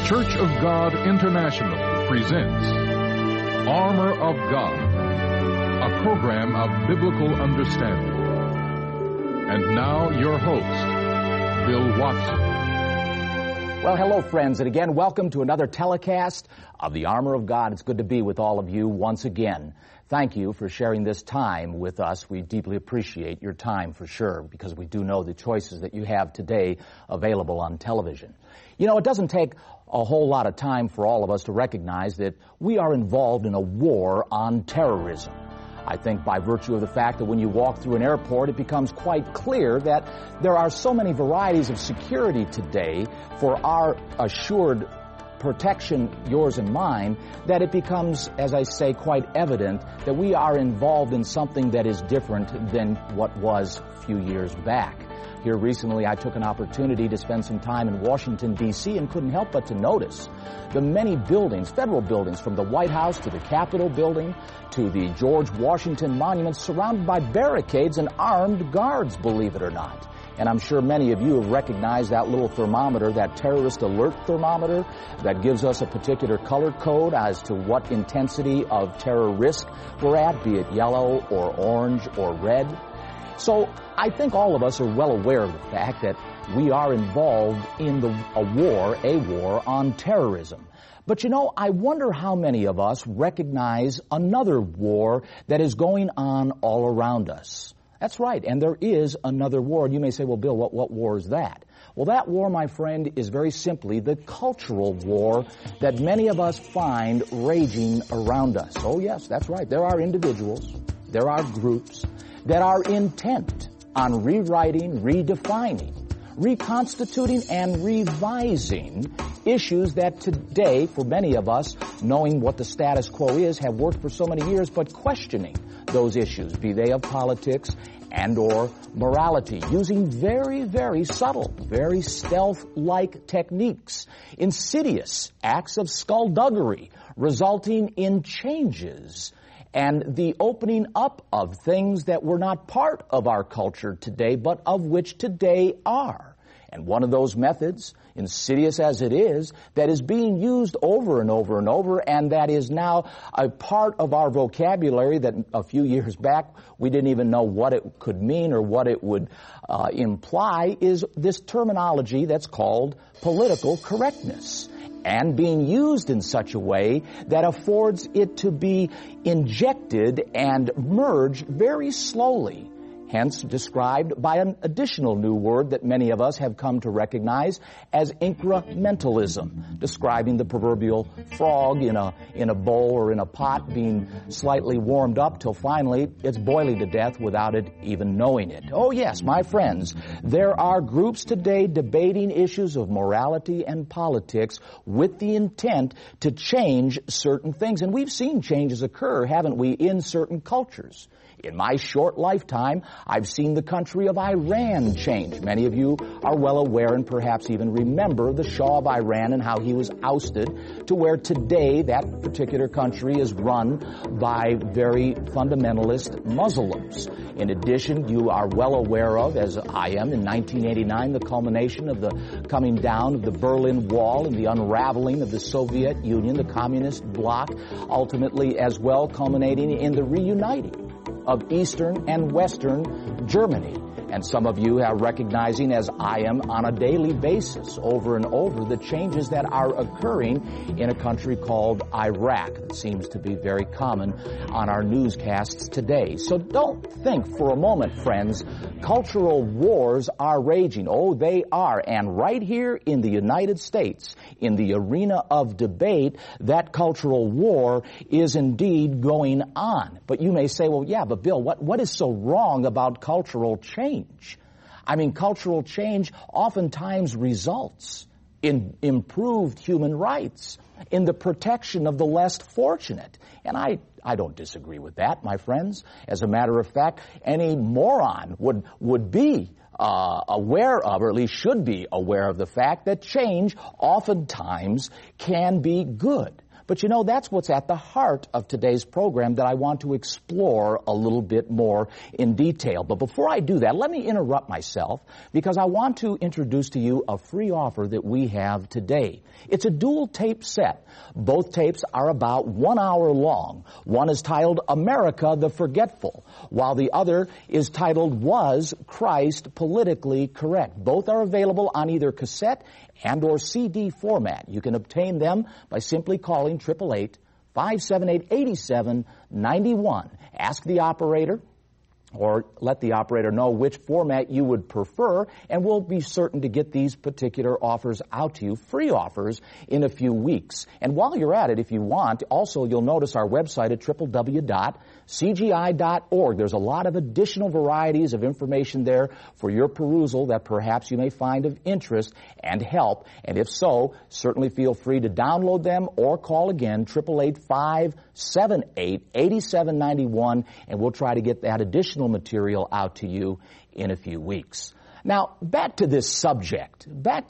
Church of God International presents Armor of God, a program of biblical understanding. And now your host, Bill Watson. Well, hello, friends, and again, welcome to another telecast of the Armor of God. It's good to be with all of you once again. Thank you for sharing this time with us. We deeply appreciate your time for sure, because we do know the choices that you have today available on television. You know, it doesn't take a whole lot of time for all of us to recognize that we are involved in a war on terrorism. I think by virtue of the fact that when you walk through an airport, it becomes quite clear that there are so many varieties of security today for our assured protection, yours and mine, that it becomes, as I say, quite evident that we are involved in something that is different than what was a few years back. Here recently, I took an opportunity to spend some time in Washington, D.C., and couldn't help but to notice the many buildings, federal buildings, from the White House to the Capitol building to the George Washington Monument, surrounded by barricades and armed guards, believe it or not. And I'm sure many of you have recognized that little thermometer, that terrorist alert thermometer that gives us a particular color code as to what intensity of terror risk we're at, be it yellow or orange or red. So I think all of us are well aware of the fact that we are involved in a war on terrorism. But you know, I wonder how many of us recognize another war that is going on all around us. That's right, and there is another war. And you may say, well, Bill, what war is that? Well, that war, my friend, is very simply the cultural war that many of us find raging around us. Oh, yes, that's right. There are individuals, there are groups that are intent on rewriting, redefining, reconstituting, and revising issues that today, for many of us, knowing what the status quo is, have worked for so many years, but questioning those issues, be they of politics and or morality, using very, very subtle, very stealth-like techniques, insidious acts of skullduggery, resulting in changes and the opening up of things that were not part of our culture today, but of which today are. And one of those methods, insidious as it is, that is being used over and over and over, and that is now a part of our vocabulary that a few years back we didn't even know what it could mean or what it would imply, is this terminology that's called political correctness, and being used in such a way that affords it to be injected and merged very slowly, hence described by an additional new word that many of us have come to recognize as incrementalism, describing the proverbial frog in a bowl or in a pot being slightly warmed up till finally it's boiling to death without it even knowing it. Oh yes, my friends, there are groups today debating issues of morality and politics with the intent to change certain things. And we've seen changes occur, haven't we, in certain cultures. In my short lifetime, I've seen the country of Iran change. Many of you are well aware and perhaps even remember the Shah of Iran and how he was ousted to where today that particular country is run by very fundamentalist Muslims. In addition, you are well aware of, as I am, in 1989, the culmination of the coming down of the Berlin Wall and the unraveling of the Soviet Union, the communist bloc, ultimately as well culminating in the reuniting of Eastern and Western Germany. And some of you are recognizing, as I am, on a daily basis, over and over, the changes that are occurring in a country called Iraq. That seems to be very common on our newscasts today. So don't think for a moment, friends, cultural wars are raging. Oh, they are. And right here in the United States, in the arena of debate, that cultural war is indeed going on. But you may say, well, yeah, but Bill, what is so wrong about cultural change? I mean, cultural change oftentimes results in improved human rights, in the protection of the less fortunate. And I don't disagree with that, my friends. As a matter of fact, any moron would be aware of, or at least should be aware of the fact that change oftentimes can be good. But you know, that's what's at the heart of today's program that I want to explore a little bit more in detail. But before I do that, let me interrupt myself because I want to introduce to you a free offer that we have today. It's a dual tape set. Both tapes are about 1 hour long. One is titled America the Forgetful, while the other is titled Was Christ Politically Correct? Both are available on either cassette and or CD format. You can obtain them by simply calling 888-578-8791. Ask the operator or let the operator know which format you would prefer, and we'll be certain to get these particular offers out to you, free offers, in a few weeks. And while you're at it, if you want, also you'll notice our website at www.cgi.org. There's a lot of additional varieties of information there for your perusal that perhaps you may find of interest and help. And if so, certainly feel free to download them or call again, 888-578-8791, and we'll try to get that additional material out to you in a few weeks. Now, back to this subject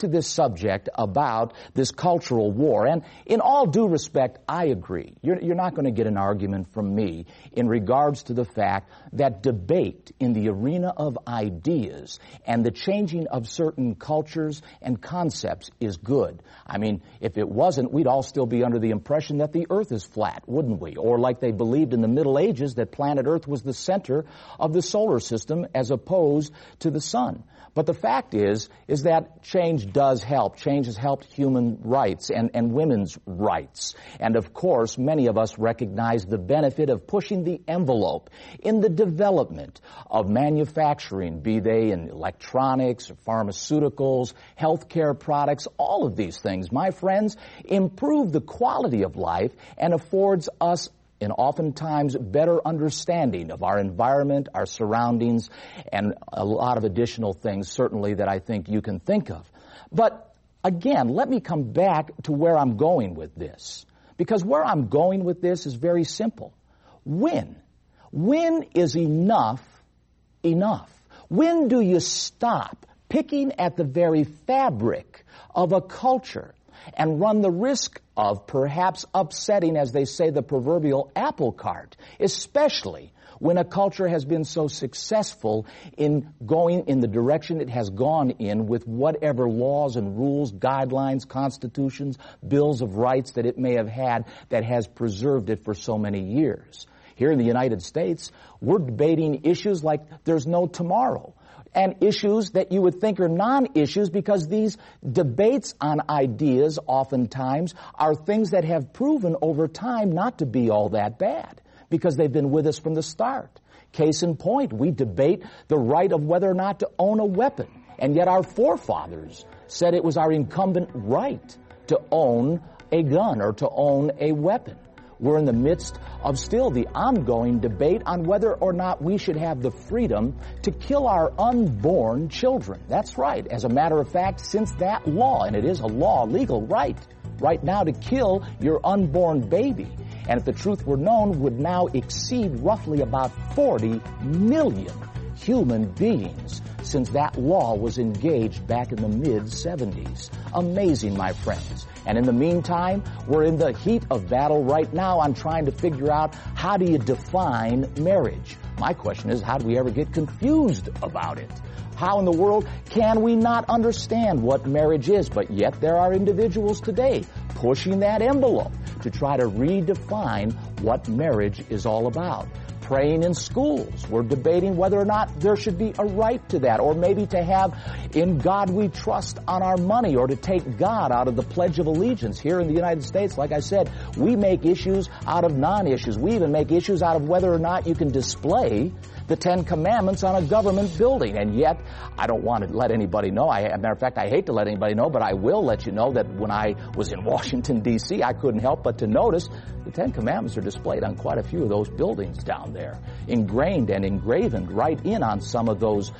about this cultural war. And in all due respect, I agree. You're not going to get an argument from me in regards to the fact that debate in the arena of ideas and the changing of certain cultures and concepts is good. I mean, if it wasn't, we'd all still be under the impression that the earth is flat, wouldn't we? Or like they believed in the Middle Ages that planet Earth was the center of the solar system as opposed to the sun. But the fact is that change does help. Change has helped human rights and women's rights. And of course, many of us recognize the benefit of pushing the envelope in the development of manufacturing, be they in electronics, pharmaceuticals, healthcare products. All of these things, my friends, improve the quality of life and affords us and oftentimes better understanding of our environment, our surroundings, and a lot of additional things, certainly, that I think you can think of. But again, let me come back to where I'm going with this. Because where I'm going with this is very simple. When? When is enough enough? When do you stop picking at the very fabric of a culture and run the risk of perhaps upsetting, as they say, the proverbial apple cart, especially when a culture has been so successful in going in the direction it has gone in with whatever laws and rules, guidelines, constitutions, bills of rights that it may have had that has preserved it for so many years. Here in the United States, we're debating issues like there's no tomorrow, and issues that you would think are non-issues because these debates on ideas oftentimes are things that have proven over time not to be all that bad because they've been with us from the start. Case in point, we debate the right of whether or not to own a weapon, and yet our forefathers said it was our incumbent right to own a gun or to own a weapon. We're in the midst of still the ongoing debate on whether or not we should have the freedom to kill our unborn children. That's right. As a matter of fact, since that law, and it is a law, legal right now to kill your unborn baby, and if the truth were known, would now exceed roughly about 40 million human beings since that law was engaged back in the mid-70s. Amazing, my friends. And in the meantime, we're in the heat of battle right now on trying to figure out how do you define marriage. My question is, how do we ever get confused about it? How in the world can we not understand what marriage is? But yet there are individuals today pushing that envelope to try to redefine what marriage is all about. Praying in schools. We're debating whether or not there should be a right to that, or maybe to have "In God We Trust" on our money, or to take God out of the Pledge of Allegiance. Here in the United States, like I said, we make issues out of non-issues. We even make issues out of whether or not you can display the Ten Commandments on a government building. And yet, I don't want to let anybody know. As a matter of fact, I hate to let anybody know, but I will let you know that when I was in Washington, D.C., I couldn't help but to notice the Ten Commandments are displayed on quite a few of those buildings down there, ingrained and engraven right in on some of those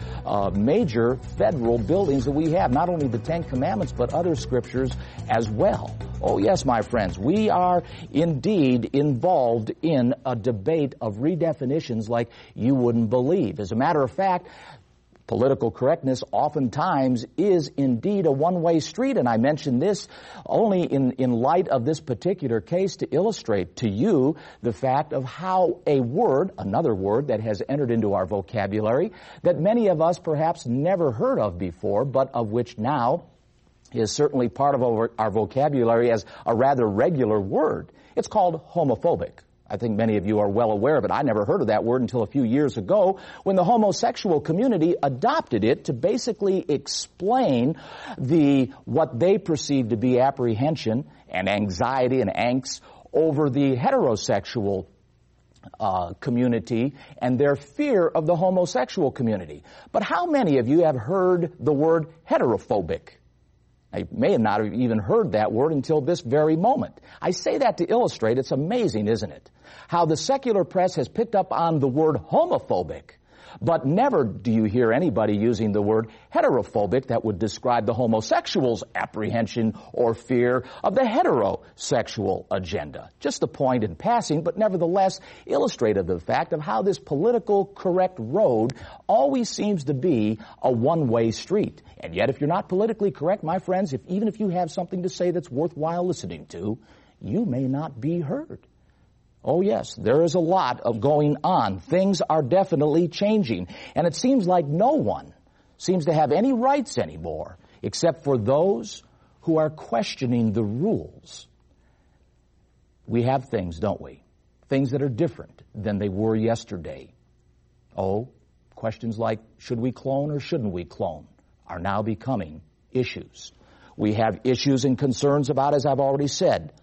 major federal buildings that we have, not only the Ten Commandments, but other scriptures as well. Oh, yes, my friends, we are indeed involved in a debate of redefinitions like you wouldn't believe. As a matter of fact, Political correctness oftentimes is indeed a one-way street, and I mention this only in light of this particular case to illustrate to you the fact of how a word, another word that has entered into our vocabulary, that many of us perhaps never heard of before, but of which now is certainly part of our vocabulary as a rather regular word. It's called homophobic. I think many of you are well aware of it. I never heard of that word until a few years ago when the homosexual community adopted it to basically explain what they perceive to be apprehension and anxiety and angst over the heterosexual community and their fear of the homosexual community. But how many of you have heard the word heterophobic? I may not have even heard that word until this very moment. I say that to illustrate, it's amazing, isn't it? How the secular press has picked up on the word homophobic, but never do you hear anybody using the word heterophobic that would describe the homosexual's apprehension or fear of the heterosexual agenda. Just a point in passing, but nevertheless illustrative of the fact of how this political correct road always seems to be a one-way street. And yet if you're not politically correct, my friends, even if you have something to say that's worthwhile listening to, you may not be heard. Oh yes, there is a lot of going on. Things are definitely changing. And it seems like no one seems to have any rights anymore except for those who are questioning the rules. We have things, don't we? Things that are different than they were yesterday. Oh, questions like, should we clone or shouldn't we clone, are now becoming issues. We have issues and concerns about, as I've already said,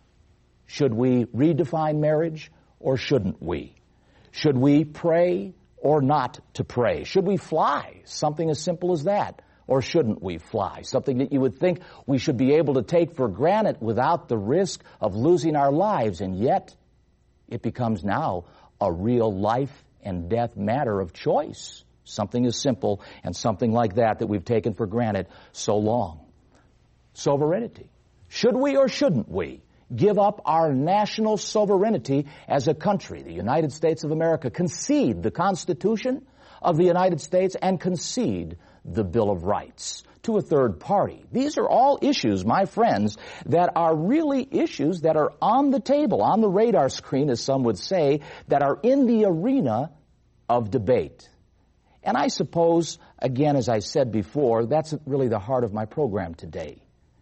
should we redefine marriage or shouldn't we? Should we pray or not to pray? Should we fly? Something as simple as that. Or shouldn't we fly? Something that you would think we should be able to take for granted without the risk of losing our lives. And yet, it becomes now a real life and death matter of choice. Something as simple and something like that we've taken for granted so long. Sovereignty. Should we or shouldn't we give up our national sovereignty as a country, the United States of America, concede the Constitution of the United States and concede the Bill of Rights to a third party? These are all issues, my friends, that are really issues that are on the table, on the radar screen, as some would say, that are in the arena of debate. And I suppose, again, as I said before, that's really the heart of my program today.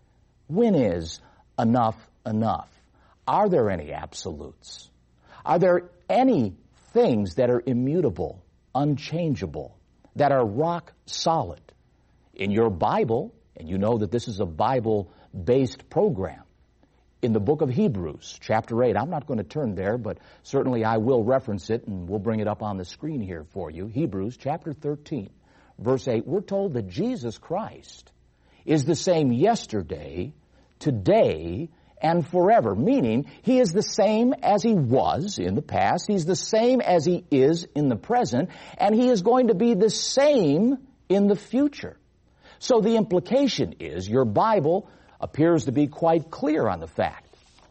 When is enough enough? Are there any absolutes? Are there any things that are immutable, unchangeable, that are rock solid? In your Bible, and you know that this is a Bible-based program, in the book of Hebrews, chapter 8, I'm not going to turn there, but certainly I will reference it, and we'll bring it up on the screen here for you. Hebrews chapter 13, verse 8, we're told that Jesus Christ is the same yesterday, today, and forever, meaning He is the same as He was in the past, He's the same as He is in the present, and He is going to be the same in the future. So the implication is your Bible appears to be quite clear on the fact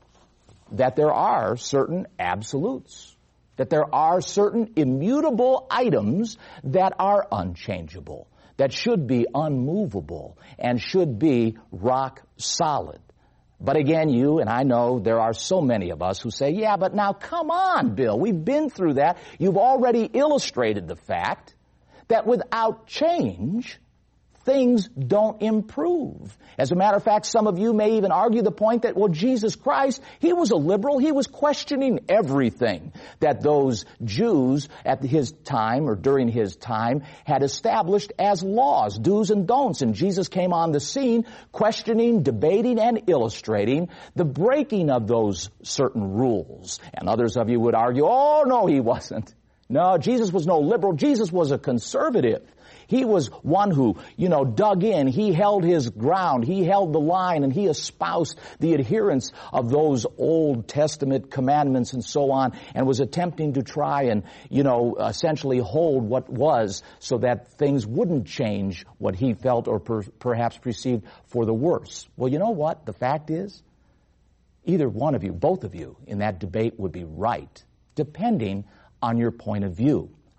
that there are certain absolutes, that there are certain immutable items that are unchangeable, that should be unmovable, and should be rock solid. But again, you and I know there are so many of us who say, yeah, but now come on, Bill, we've been through that. You've already illustrated the fact that without change, things don't improve. As a matter of fact, some of you may even argue the point that, well, Jesus Christ, He was a liberal. He was questioning everything that those Jews at His time or during His time had established as laws, do's and don'ts. And Jesus came on the scene questioning, debating, and illustrating the breaking of those certain rules. And others of you would argue, oh, no, He wasn't. No, Jesus was no liberal. Jesus was a conservative. He was one who, dug in. He held His ground. He held the line, and He espoused the adherence of those Old Testament commandments and so on, and was attempting to try and, essentially hold what was so that things wouldn't change what He felt or perhaps perceived for the worse. Well, you know what? The fact is, either one of you, both of you, in that debate would be right, depending on your point of view.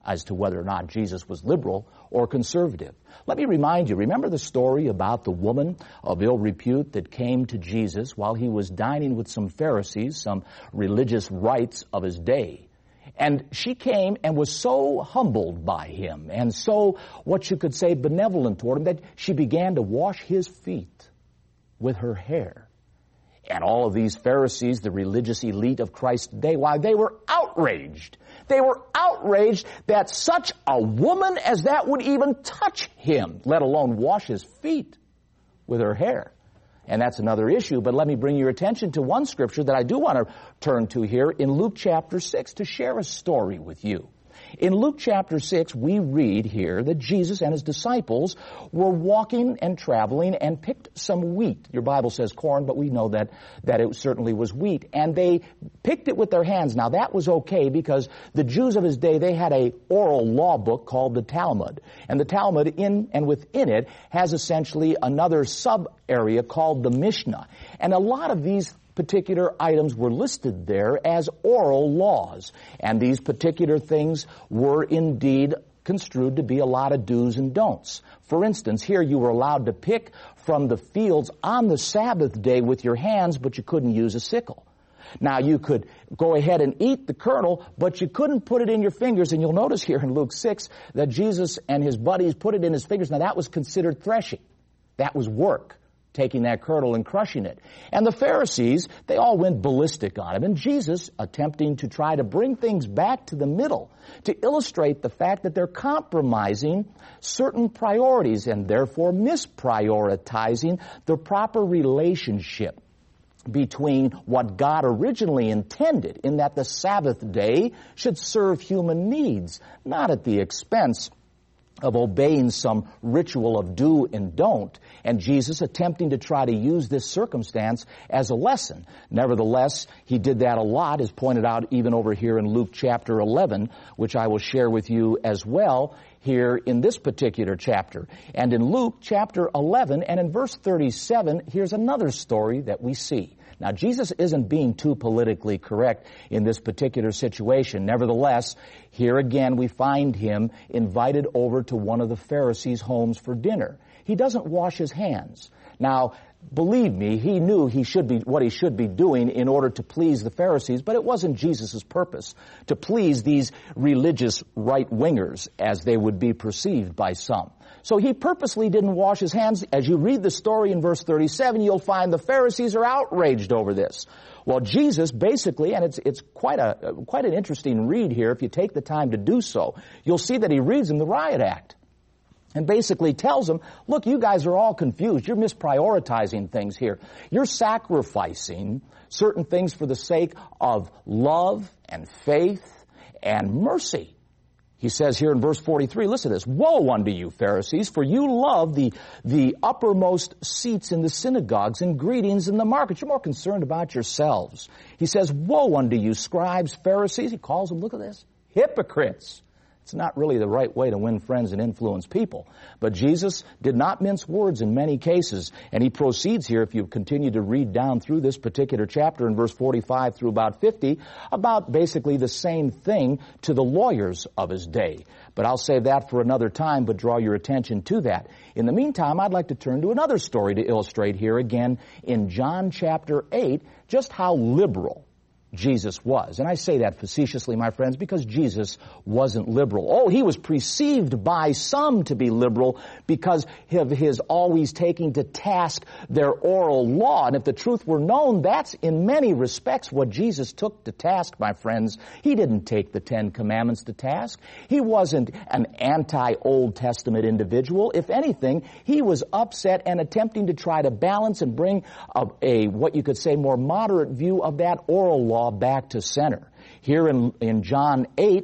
as to whether or not Jesus was liberal or conservative. Let me remind you, remember the story about the woman of ill repute that came to Jesus while he was dining with some Pharisees, some religious rites of his day. And she came and was so humbled by him and so, what you could say, benevolent toward him, that she began to wash his feet with her hair. And all of these Pharisees, the religious elite of Christ's day, why, they were outraged. They were outraged that such a woman as that would even touch him, let alone wash his feet with her hair. And that's another issue, but let me bring your attention to one scripture that I do want to turn to here in Luke chapter 6 to share a story with you. In Luke chapter 6, we read here that Jesus and his disciples were walking and traveling and picked some wheat. Your Bible says corn, but we know that it certainly was wheat. And they picked it with their hands. Now, that was okay because the Jews of his day, they had a oral law book called the Talmud. And the Talmud, in and within it, has essentially another sub-area called the Mishnah. And a lot of these particular items were listed there as oral laws. And these particular things were indeed construed to be a lot of do's and don'ts. For instance, here you were allowed to pick from the fields on the Sabbath day with your hands, but you couldn't use a sickle. Now, you could go ahead and eat the kernel, but you couldn't put it in your fingers. And you'll notice here in Luke 6 that Jesus and his buddies put it in his fingers. Now, that was considered threshing. That was work, taking that kernel and crushing it. And the Pharisees, they all went ballistic on him. And Jesus, attempting to try to bring things back to the middle, to illustrate the fact that they're compromising certain priorities and therefore misprioritizing the proper relationship between what God originally intended, in that the Sabbath day should serve human needs, not at the expense of obeying some ritual of do and don't, and Jesus attempting to try to use this circumstance as a lesson. Nevertheless, he did that a lot, as pointed out even over here in Luke chapter 11, which I will share with you as well here in this particular chapter. And in Luke chapter 11 and in verse 37, here's another story that we see. Now, Jesus isn't being too politically correct in this particular situation. Nevertheless, here again we find him invited over to one of the Pharisees' homes for dinner. He doesn't wash his hands. Now, believe me, he knew what he should be doing in order to please the Pharisees, but it wasn't Jesus' purpose to please these religious right-wingers as they would be perceived by some. So he purposely didn't wash his hands. As you read the story in verse 37, you'll find the Pharisees are outraged over this. Well, Jesus basically, and it's quite an interesting read here if you take the time to do so, you'll see that he reads them the riot act. And basically tells them, look, you guys are all confused. You're misprioritizing things here. You're sacrificing certain things for the sake of love and faith and mercy. He says here in verse 43, listen to this, "Woe unto you, Pharisees, for you love the uppermost seats in the synagogues and greetings in the markets." You're more concerned about yourselves. He says, "Woe unto you, scribes, Pharisees." He calls them, look at this, hypocrites. It's not really the right way to win friends and influence people. But Jesus did not mince words in many cases. And he proceeds here, if you continue to read down through this particular chapter in verse 45 through about 50, about basically the same thing to the lawyers of his day. But I'll save that for another time, but draw your attention to that. In the meantime, I'd like to turn to another story to illustrate here again in John chapter 8, just how liberal Jesus was. And I say that facetiously, my friends, because Jesus wasn't liberal. Oh, he was perceived by some to be liberal because of his always taking to task their oral law. And if the truth were known, that's in many respects what Jesus took to task, my friends. He didn't take the Ten Commandments to task. He wasn't an anti-Old Testament individual. If anything, he was upset and attempting to try to balance and bring a what you could say more moderate view of that oral law back to center. Here in John 8,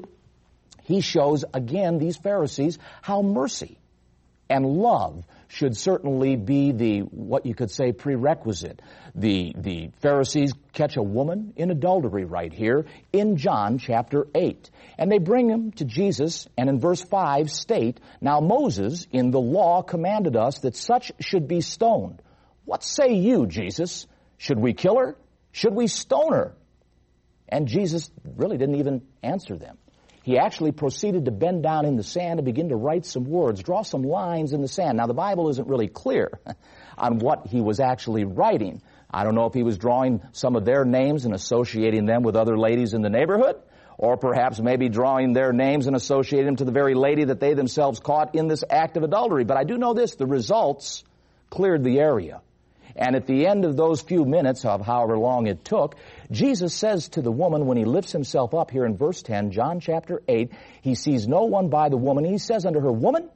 he shows again these Pharisees how mercy and love should certainly be the, what you could say, prerequisite. The Pharisees catch a woman in adultery right here in John chapter 8. And they bring him to Jesus, and in verse 5 state, "Now Moses in the law commanded us that such should be stoned. What say you, Jesus? Should we kill her? Should we stone her?" And Jesus really didn't even answer them. he actually proceeded to bend down in the sand and begin to write some words, draw some lines in the sand. Now, the Bible isn't really clear on what he was actually writing. I don't know if he was drawing some of their names and associating them with other ladies in the neighborhood, or perhaps maybe drawing their names and associating them to the very lady that they themselves caught in this act of adultery. But I do know this, the results cleared the area. And at the end of those few minutes of however long it took, Jesus says to the woman when he lifts himself up here in verse 10, John chapter 8, he sees no one by the woman. He says unto her, Woman,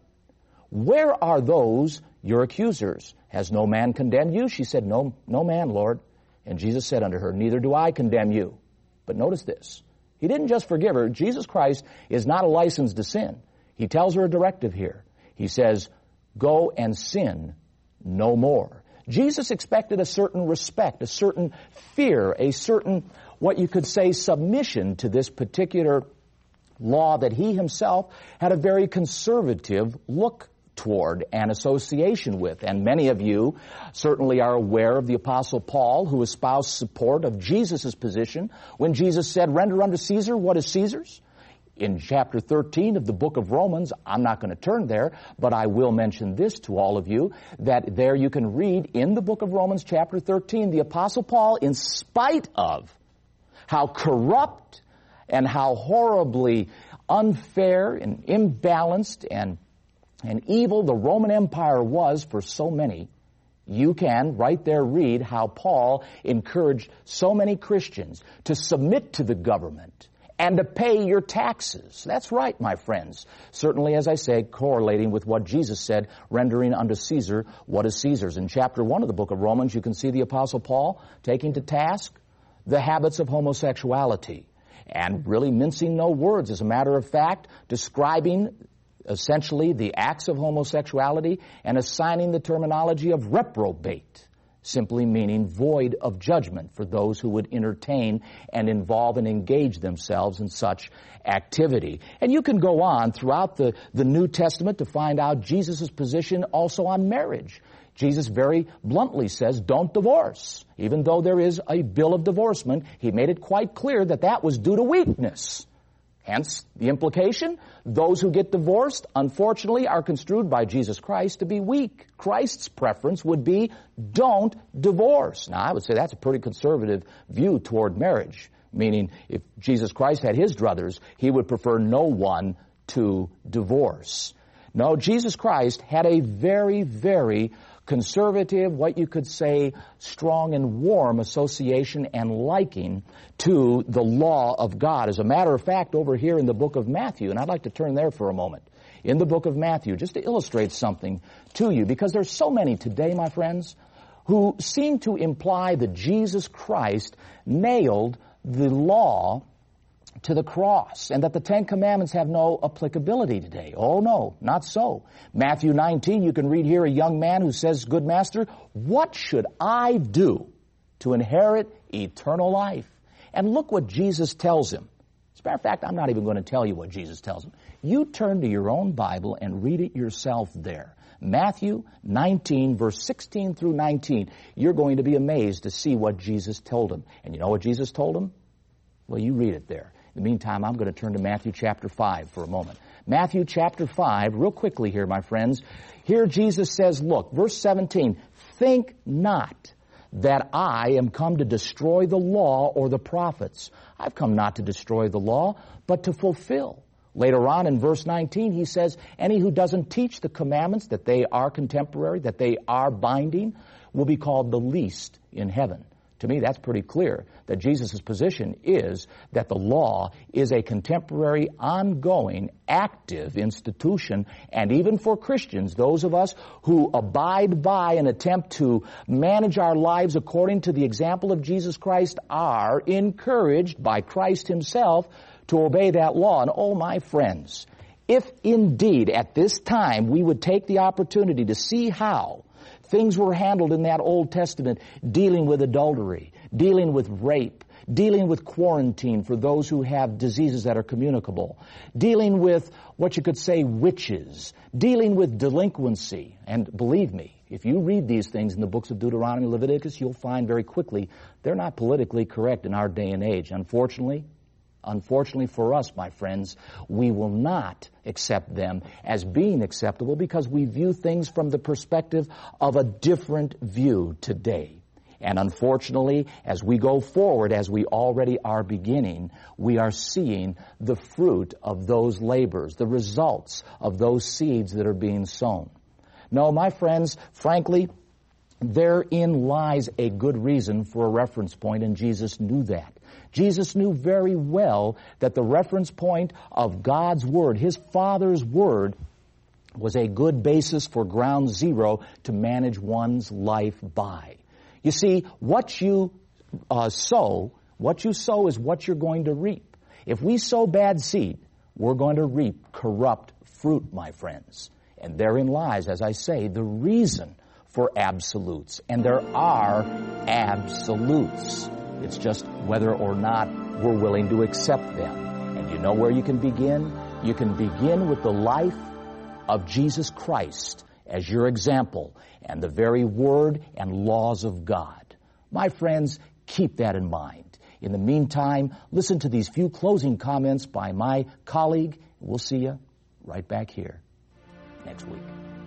where are those your accusers? Has no man condemned you? She said, No man, Lord. And Jesus said unto her, Neither do I condemn you. But notice this. He didn't just forgive her. Jesus Christ is not a license to sin. He tells her a directive here. He says, Go and sin no more. Jesus expected a certain respect, a certain fear, a certain, what you could say, submission to this particular law that he himself had a very conservative look toward and association with. And many of you certainly are aware of the Apostle Paul, who espoused support of Jesus' position when Jesus said, Render unto Caesar what is Caesar's. In chapter 13 of the book of Romans, I'm not going to turn there, but I will mention this to all of you, that there you can read in the book of Romans chapter 13, the Apostle Paul, in spite of how corrupt and how horribly unfair and imbalanced and evil the Roman Empire was for so many, you can right there read how Paul encouraged so many Christians to submit to the government and to pay your taxes. That's right, my friends. Certainly, as I say, correlating with what Jesus said, rendering unto Caesar what is Caesar's. In chapter 1 of the book of Romans, you can see the Apostle Paul taking to task the habits of homosexuality and really mincing no words. As a matter of fact, describing essentially the acts of homosexuality and assigning the terminology of reprobate, simply meaning void of judgment for those who would entertain and involve and engage themselves in such activity. And you can go on throughout the New Testament to find out Jesus' position also on marriage. Jesus very bluntly says, don't divorce. Even though there is a bill of divorcement, he made it quite clear that that was due to weakness. Hence, the implication, those who get divorced, unfortunately, are construed by Jesus Christ to be weak. Christ's preference would be, don't divorce. Now, I would say that's a pretty conservative view toward marriage, meaning if Jesus Christ had his druthers, he would prefer no one to divorce. No, Jesus Christ had a very, very conservative, what you could say, strong and warm association and liking to the law of God. As a matter of fact, over here in the book of Matthew, and I'd like to turn there for a moment, in the book of Matthew, just to illustrate something to you, because there's so many today, my friends, who seem to imply that Jesus Christ nailed the law to the cross, and that the Ten Commandments have no applicability today. Oh no, not so. Matthew 19, you can read here a young man who says, Good Master, what should I do to inherit eternal life? And look what Jesus tells him. As a matter of fact, I'm not even going to tell you what Jesus tells him. You turn to your own Bible and read it yourself there. Matthew 19, verse 16 through 19. You're going to be amazed to see what Jesus told him. And you know what Jesus told him? Well, you read it there. In the meantime, I'm going to turn to Matthew chapter 5 for a moment. Matthew chapter 5, real quickly here, my friends. Here Jesus says, look, verse 17, Think not that I am come to destroy the law or the prophets. I've come not to destroy the law, but to fulfill. Later on in verse 19, he says, Any who doesn't teach the commandments, that they are contemporary, that they are binding, will be called the least in heaven. To me, that's pretty clear that Jesus' position is that the law is a contemporary, ongoing, active institution, and even for Christians, those of us who abide by and attempt to manage our lives according to the example of Jesus Christ are encouraged by Christ himself to obey that law. And oh, my friends, if indeed at this time we would take the opportunity to see how things were handled in that Old Testament, dealing with adultery, dealing with rape, dealing with quarantine for those who have diseases that are communicable, dealing with what you could say witches, dealing with delinquency. And believe me, if you read these things in the books of Deuteronomy and Leviticus, you'll find very quickly they're not politically correct in our day and age. Unfortunately, Unfortunately for us, my friends, we will not accept them as being acceptable because we view things from the perspective of a different view today. And unfortunately, as we go forward, as we already are beginning, we are seeing the fruit of those labors, the results of those seeds that are being sown. No, my friends, frankly, therein lies a good reason for a reference point, and Jesus knew that. Jesus knew very well that the reference point of God's Word, His Father's Word, was a good basis for ground zero to manage one's life by. You see, what you sow is what you're going to reap. If we sow bad seed, we're going to reap corrupt fruit, my friends. And therein lies, as I say, the reason for absolutes. And there are absolutes. It's just whether or not we're willing to accept them. And you know where you can begin? You can begin with the life of Jesus Christ as your example and the very Word and laws of God. My friends, keep that in mind. In the meantime, listen to these few closing comments by my colleague. We'll see you right back here next week.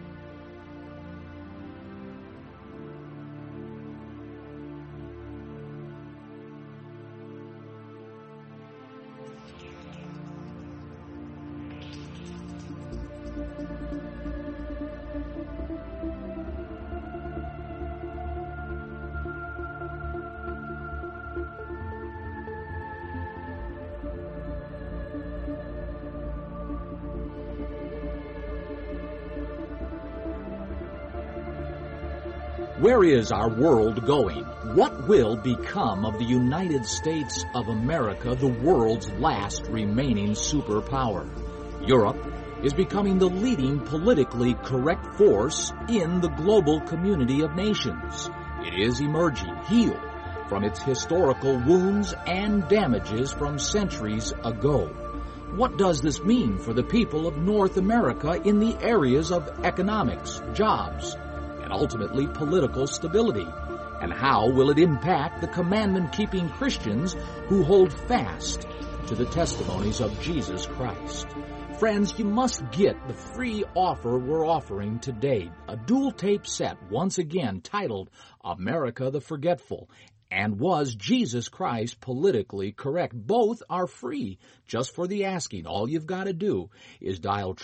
Where is our world going? What will become of the United States of America, the world's last remaining superpower? Europe is becoming the leading politically correct force in the global community of nations. It is emerging, healed from its historical wounds and damages from centuries ago. What does this mean for the people of North America in the areas of economics, jobs, and ultimately political stability? And how will it impact the commandment-keeping Christians who hold fast to the testimonies of Jesus Christ? Friends, you must get the free offer we're offering today, a dual tape set, once again titled America the Forgetful, and Was Jesus Christ Politically Correct? Both are free, just for the asking. All you've got to do is dial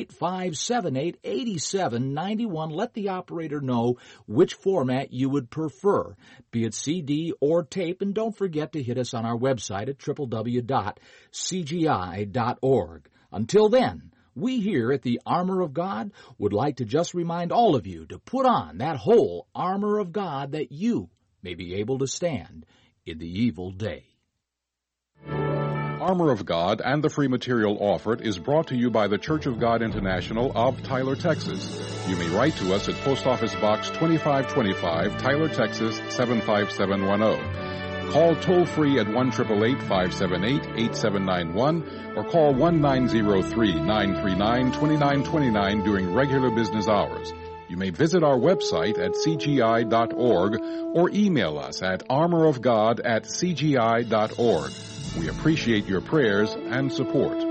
888-578-8791. Let the operator know which format you would prefer, be it CD or tape. And don't forget to hit us on our website at www.cgi.org. Until then, we here at the Armor of God would like to just remind all of you to put on that whole armor of God that you may be able to stand in the evil day. Armor of God and the free material offered is brought to you by the Church of God International of Tyler, Texas. You may write to us at Post Office Box 2525, Tyler, Texas 75710. Call toll-free at 1-888-578-8791 or call 1-903-939-2929 during regular business hours. You may visit our website at cgi.org or email us at armorofgod@cgi.org. We appreciate your prayers and support.